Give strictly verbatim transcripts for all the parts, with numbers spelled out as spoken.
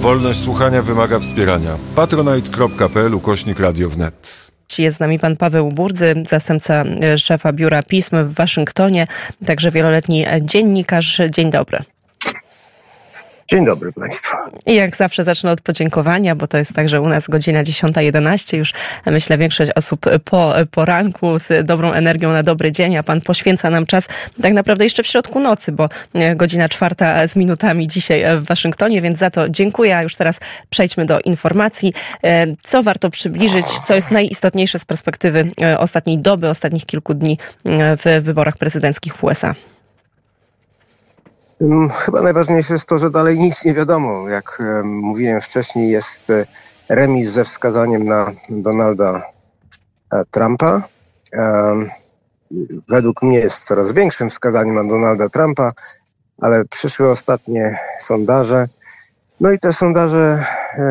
Wolność słuchania wymaga wspierania. patronite.pl ukośnik radio wnet. Jest z nami pan Paweł Burdzy, zastępca szefa Biura Pism w Waszyngtonie, także wieloletni dziennikarz. Dzień dobry. Dzień dobry Państwu. I jak zawsze zacznę od podziękowania, bo to jest tak, że u nas godzina dziesiąta jedenaście, już myślę większość osób po poranku z dobrą energią na dobry dzień, a pan poświęca nam czas tak naprawdę jeszcze w środku nocy, bo godzina czwarta z minutami dzisiaj w Waszyngtonie, więc za to dziękuję. A już teraz przejdźmy do informacji. Co warto przybliżyć, co jest najistotniejsze z perspektywy ostatniej doby, ostatnich kilku dni w wyborach prezydenckich w U S A? Chyba najważniejsze jest to, że dalej nic nie wiadomo. Jak mówiłem wcześniej, jest remis ze wskazaniem na Donalda Trumpa. Według mnie jest coraz większym wskazaniem na Donalda Trumpa, ale przyszły ostatnie sondaże. No i te sondaże,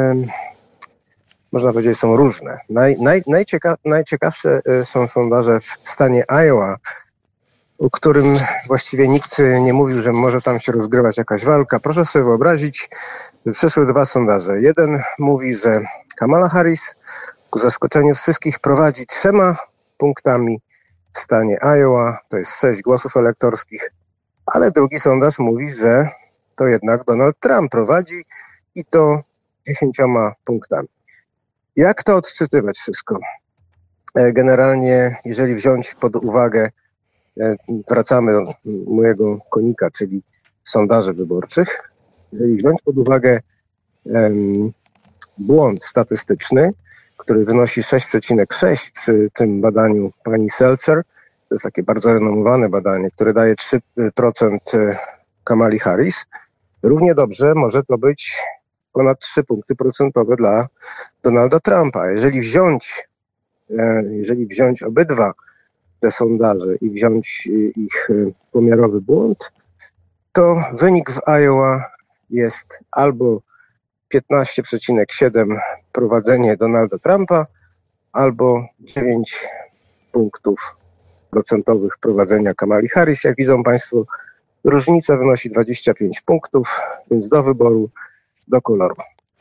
można powiedzieć, są różne. Naj, naj, najcieka, najciekawsze są sondaże w stanie Iowa, o którym właściwie nikt nie mówił, że może tam się rozgrywać jakaś walka. Proszę sobie wyobrazić, przeszły dwa sondaże. Jeden mówi, że Kamala Harris ku zaskoczeniu wszystkich prowadzi trzema punktami w stanie Iowa, to jest sześć głosów elektorskich, ale drugi sondaż mówi, że to jednak Donald Trump prowadzi i to dziesięcioma punktami. Jak to odczytywać wszystko? Generalnie, jeżeli wziąć pod uwagę, wracamy do mojego konika, czyli sondaży wyborczych. Jeżeli wziąć pod uwagę um, błąd statystyczny, który wynosi sześć przecinek sześć przy tym badaniu pani Seltzer, to jest takie bardzo renomowane badanie, które daje trzy procent Kamali Harris, równie dobrze może to być ponad trzy punkty procentowe dla Donalda Trumpa. Jeżeli wziąć, jeżeli wziąć obydwa te sondaże i wziąć ich pomiarowy błąd, to wynik w Iowa jest albo piętnaście przecinek siedem prowadzenie Donalda Trumpa, albo dziewięć punktów procentowych prowadzenia Kamali Harris. Jak widzą Państwo, różnica wynosi dwadzieścia pięć punktów, więc do wyboru, do koloru.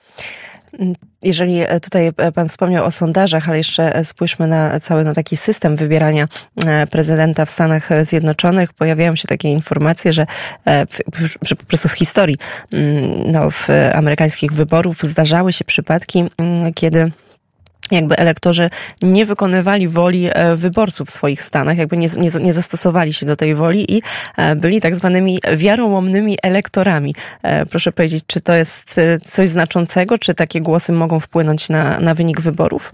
Jeżeli tutaj pan wspomniał o sondażach, ale jeszcze spójrzmy na cały no, taki system wybierania prezydenta w Stanach Zjednoczonych. Pojawiają się takie informacje, że, że po prostu w historii no, w amerykańskich wyborów zdarzały się przypadki, kiedy jakby elektorzy nie wykonywali woli wyborców w swoich stanach, jakby nie, nie, nie zastosowali się do tej woli i byli tak zwanymi wiarołomnymi elektorami. Proszę powiedzieć, czy to jest coś znaczącego, czy takie głosy mogą wpłynąć na, na wynik wyborów?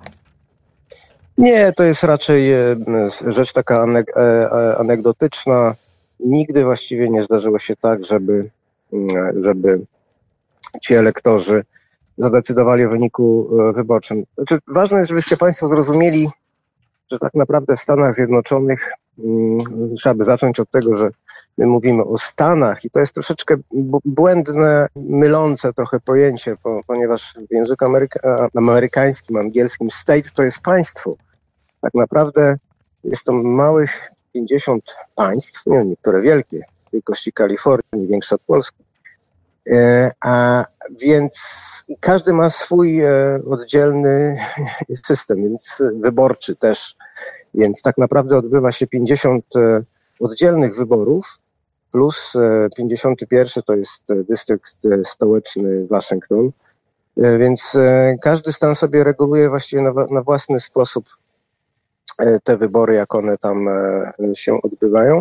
Nie, to jest raczej rzecz taka anegdotyczna. Nigdy właściwie nie zdarzyło się tak, żeby, żeby ci elektorzy zadecydowali o wyniku wyborczym. Znaczy, ważne jest, żebyście Państwo zrozumieli, że tak naprawdę w Stanach Zjednoczonych hmm, trzeba by zacząć od tego, że my mówimy o Stanach i to jest troszeczkę błędne, mylące trochę pojęcie, bo, ponieważ w języku ameryka- amerykańskim, angielskim state to jest państwo. Tak naprawdę jest to małych pięćdziesiąt państw, nie, niektóre wielkie, wielkości Kalifornii, większe od Polski. E, a więc każdy ma swój e, oddzielny system, więc wyborczy też. Więc tak naprawdę odbywa się pięćdziesiąt e, oddzielnych wyborów, plus e, pięćdziesiąty pierwszy to jest dystrykt stołeczny Waszyngton. E, więc e, każdy stan sobie reguluje właściwie na, na własny sposób e, te wybory, jak one tam e, się odbywają.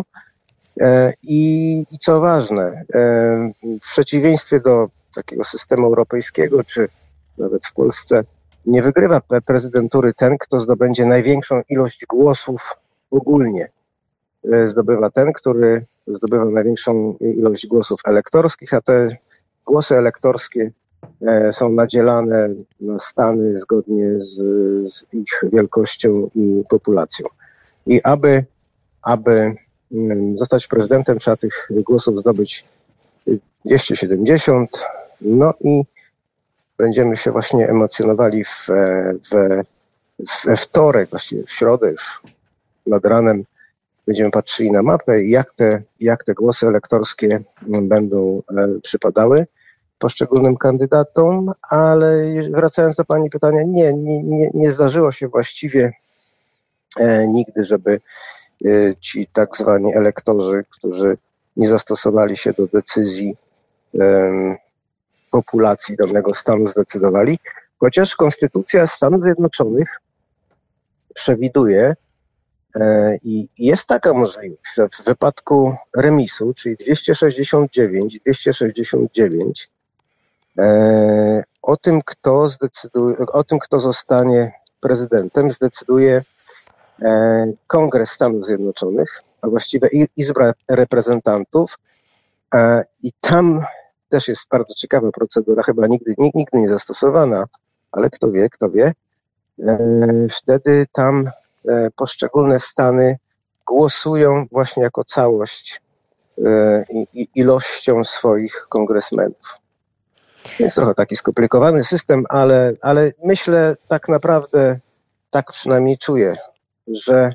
I, I co ważne, w przeciwieństwie do takiego systemu europejskiego, czy nawet w Polsce, nie wygrywa prezydentury ten, kto zdobędzie największą ilość głosów ogólnie. Zdobywa ten, który zdobywa największą ilość głosów elektorskich, a te głosy elektorskie są nadzielane na stany zgodnie z, z ich wielkością i populacją. I aby, aby zostać prezydentem, trzeba tych głosów zdobyć dwieście siedemdziesiąt, no i będziemy się właśnie emocjonowali w, w, we wtorek, właściwie w środę już nad ranem będziemy patrzyli na mapę i jak te, jak te głosy elektorskie będą przypadały. poszczególnym kandydatom, ale wracając do pani pytania, nie, nie, nie, nie zdarzyło się właściwie e, nigdy, żeby e, ci tak zwani elektorzy, którzy nie zastosowali się do decyzji e, populacji danego stanu, zdecydowali, chociaż Konstytucja Stanów Zjednoczonych przewiduje e, i jest taka możliwość, że w wypadku remisu, czyli dwieście sześćdziesiąt dziewięć, dwieście sześćdziesiąt dziewięć, e, o tym, kto zdecyduje, o tym, kto zostanie prezydentem, zdecyduje e, Kongres Stanów Zjednoczonych, a właściwie Izba Reprezentantów, e, i tam też jest bardzo ciekawa procedura, chyba nigdy, nigdy nie zastosowana, ale kto wie, kto wie. Wtedy tam poszczególne stany głosują właśnie jako całość ilością swoich kongresmenów. Jest trochę taki skomplikowany system, ale, ale myślę tak naprawdę, tak przynajmniej czuję, że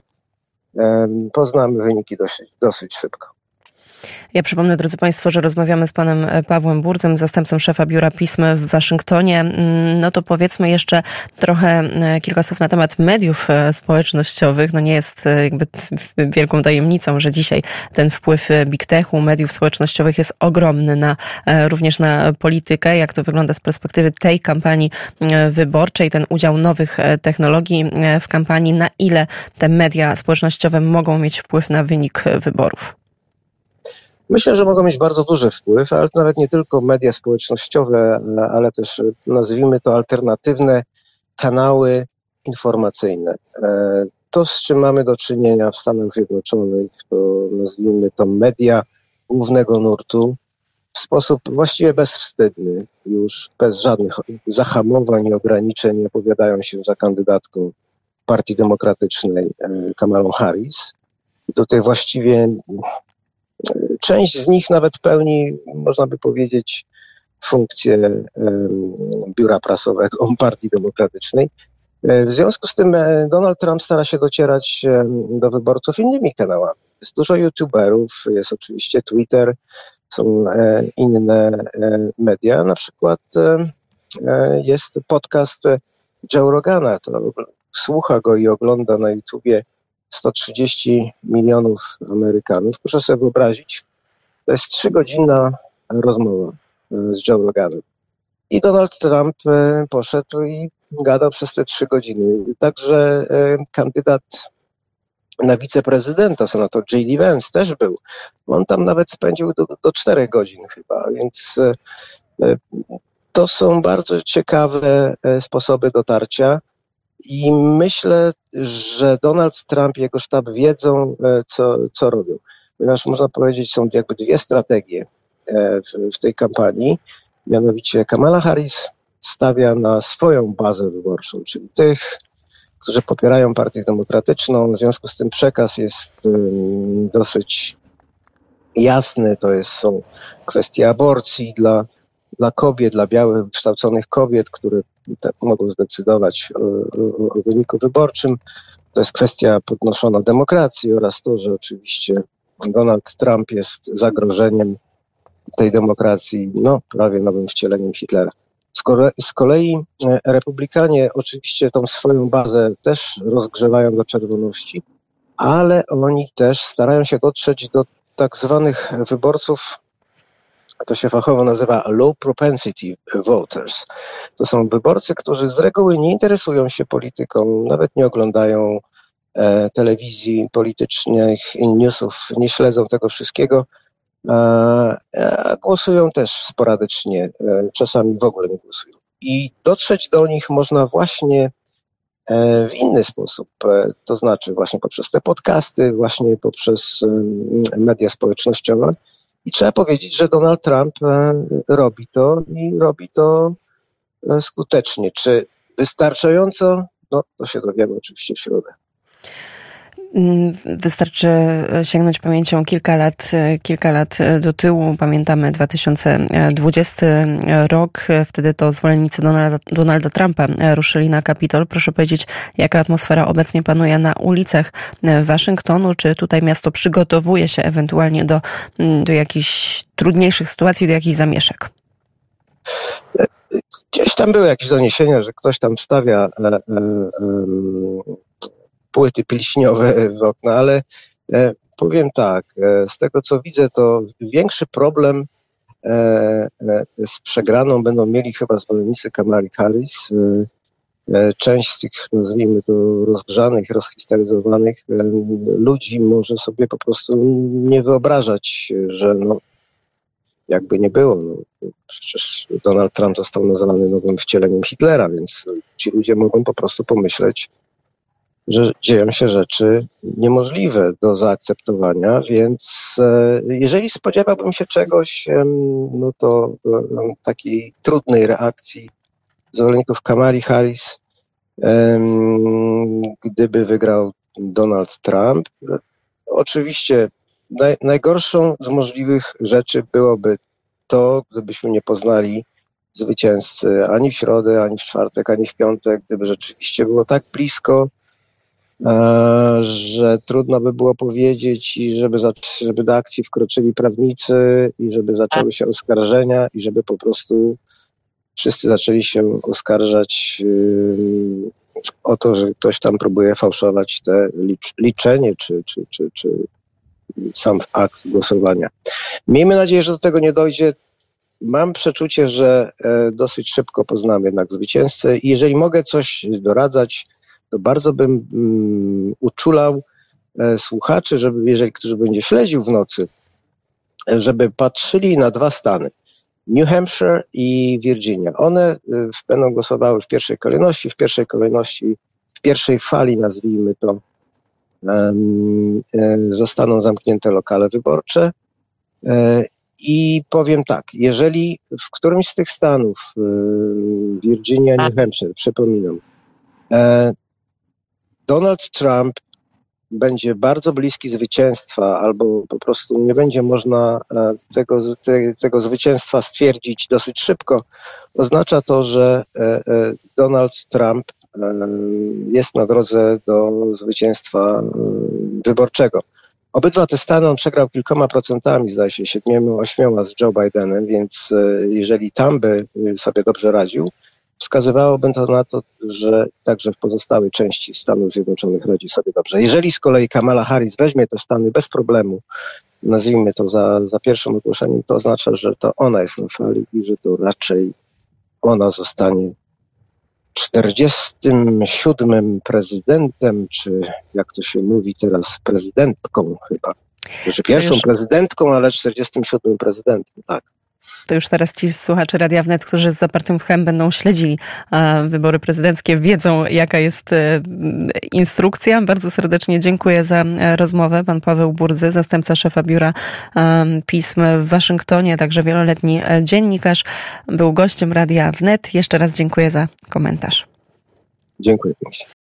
poznamy wyniki dosyć, dosyć szybko. Ja przypomnę, drodzy Państwo, że rozmawiamy z panem Pawłem Burdzem, zastępcą szefa Biura Pism w Waszyngtonie. No to powiedzmy jeszcze trochę kilka słów na temat mediów społecznościowych. No nie jest jakby wielką tajemnicą, że dzisiaj ten wpływ big techu, mediów społecznościowych jest ogromny na, również na politykę. Jak to wygląda z perspektywy tej kampanii wyborczej, ten udział nowych technologii w kampanii, na ile te media społecznościowe mogą mieć wpływ na wynik wyborów? Myślę, że mogą mieć bardzo duży wpływ, ale nawet nie tylko media społecznościowe, ale też, nazwijmy to, alternatywne kanały informacyjne. To, z czym mamy do czynienia w Stanach Zjednoczonych, to nazwijmy to media głównego nurtu, w sposób właściwie bezwstydny, już bez żadnych zahamowań i ograniczeń opowiadają się za kandydatką Partii Demokratycznej Kamalą Harris. I tutaj właściwie część z nich nawet pełni, można by powiedzieć, funkcję biura prasowego Partii Demokratycznej. W związku z tym Donald Trump stara się docierać do wyborców innymi kanałami. Jest dużo youtuberów, jest oczywiście Twitter, są inne media. Na przykład jest podcast Joe Rogana. To słucha go i ogląda na YouTubie sto trzydzieści milionów Amerykanów. Proszę sobie wyobrazić, to jest trzygodzinna rozmowa z Joe Roganem. I Donald Trump poszedł i gadał przez te trzy godziny. Także kandydat na wiceprezydenta, senator J D Vance też był. On tam nawet spędził do, do czterech godzin chyba, więc to są bardzo ciekawe sposoby dotarcia. I myślę, że Donald Trump i jego sztab wiedzą, co, co robią. Ponieważ można powiedzieć, są jakby dwie strategie w, w tej kampanii. Mianowicie Kamala Harris stawia na swoją bazę wyborczą, czyli tych, którzy popierają Partię Demokratyczną. W związku z tym przekaz jest dosyć jasny. To jest, są kwestie aborcji dla, dla kobiet, dla białych, wykształconych kobiet, które tak mogą zdecydować o, o, o wyniku wyborczym. To jest kwestia podnoszona demokracji oraz to, że oczywiście Donald Trump jest zagrożeniem tej demokracji, no prawie nowym wcieleniem Hitlera. Z kolei, z kolei republikanie oczywiście tą swoją bazę też rozgrzewają do czerwoności, ale oni też starają się dotrzeć do tak zwanych wyborców, to się fachowo nazywa low propensity voters. To są wyborcy, którzy z reguły nie interesują się polityką, nawet nie oglądają e, telewizji politycznych i newsów, nie śledzą tego wszystkiego, a, a głosują też sporadycznie, e, czasami w ogóle nie głosują. I dotrzeć do nich można właśnie e, w inny sposób, e, to znaczy właśnie poprzez te podcasty, właśnie poprzez e, media społecznościowe. I trzeba powiedzieć, że Donald Trump robi to i robi to skutecznie. Czy wystarczająco? No, to się dowiemy oczywiście w środę. Wystarczy sięgnąć pamięcią kilka lat, kilka lat do tyłu. Pamiętamy dwa tysiące dwudziesty rok. Wtedy to zwolennicy Donalda, Donalda Trumpa ruszyli na Kapitol. Proszę powiedzieć, jaka atmosfera obecnie panuje na ulicach Waszyngtonu? Czy tutaj miasto przygotowuje się ewentualnie do, do jakichś trudniejszych sytuacji, do jakichś zamieszek? tam były jakieś doniesienia, że ktoś tam wstawia e, e, e, płyty pilśniowe w okna, ale e, powiem tak, e, z tego co widzę, to większy problem e, e, z przegraną będą mieli chyba zwolennicy Kamali Harris. E, Część z tych, nazwijmy to, rozgrzanych, rozhistoryzowanych ludzi może sobie po prostu nie wyobrażać, że no, jakby nie było. No, przecież Donald Trump został nazwany nowym wcieleniem Hitlera, więc ci ludzie mogą po prostu pomyśleć, że dzieją się rzeczy niemożliwe do zaakceptowania, więc jeżeli spodziewałbym się czegoś, no to takiej trudnej reakcji zwolenników Kamali Harris, gdyby wygrał Donald Trump. Oczywiście naj, najgorszą z możliwych rzeczy byłoby to, gdybyśmy nie poznali zwycięzcy ani w środę, ani w czwartek, ani w piątek, gdyby rzeczywiście było tak blisko, że trudno by było powiedzieć i żeby, żeby do akcji wkroczyli prawnicy i żeby zaczęły się oskarżenia i żeby po prostu wszyscy zaczęli się oskarżać yy, o to, że ktoś tam próbuje fałszować te licz, liczenie czy, czy, czy, czy sam akt głosowania. Miejmy nadzieję, że do tego nie dojdzie. Mam przeczucie, że e, dosyć szybko poznamy jednak zwycięzcę i jeżeli mogę coś doradzać, to bardzo bym mm, uczulał e, słuchaczy, żeby jeżeli ktoś będzie śledził w nocy, żeby patrzyli na dwa stany. New Hampshire i Virginia. One będą głosowały w pierwszej kolejności, w pierwszej kolejności, w pierwszej fali, nazwijmy to, um, zostaną zamknięte lokale wyborcze. I powiem tak, jeżeli w którymś z tych stanów, Virginia, New Hampshire, przypominam, Donald Trump będzie bardzo bliski zwycięstwa, albo po prostu nie będzie można tego, te, tego zwycięstwa stwierdzić dosyć szybko, oznacza to, że Donald Trump jest na drodze do zwycięstwa wyborczego. Obydwa te stany on przegrał kilkoma procentami, zdaje się, siedmioma, ośmioma z Joe Bidenem, więc jeżeli tam by sobie dobrze radził, wskazywałoby to na to, że także w pozostałej części Stanów Zjednoczonych radzi sobie dobrze. Jeżeli z kolei Kamala Harris weźmie te Stany bez problemu, nazwijmy to za, za pierwszym ogłoszeniem, to oznacza, że to ona jest na fali i że to raczej ona zostanie czterdziestym siódmym prezydentem, czy jak to się mówi teraz, prezydentką chyba. Znaczy pierwszą już... prezydentką, ale czterdziestym siódmym prezydentem, tak. To już teraz ci słuchacze Radia Wnet, którzy z zapartym tchem będą śledzili wybory prezydenckie, wiedzą, jaka jest instrukcja. Bardzo serdecznie dziękuję za rozmowę. Pan Paweł Burdzy, zastępca szefa biura pism w Waszyngtonie, także wieloletni dziennikarz, był gościem Radia Wnet. Jeszcze raz dziękuję za komentarz. Dziękuję pięknie.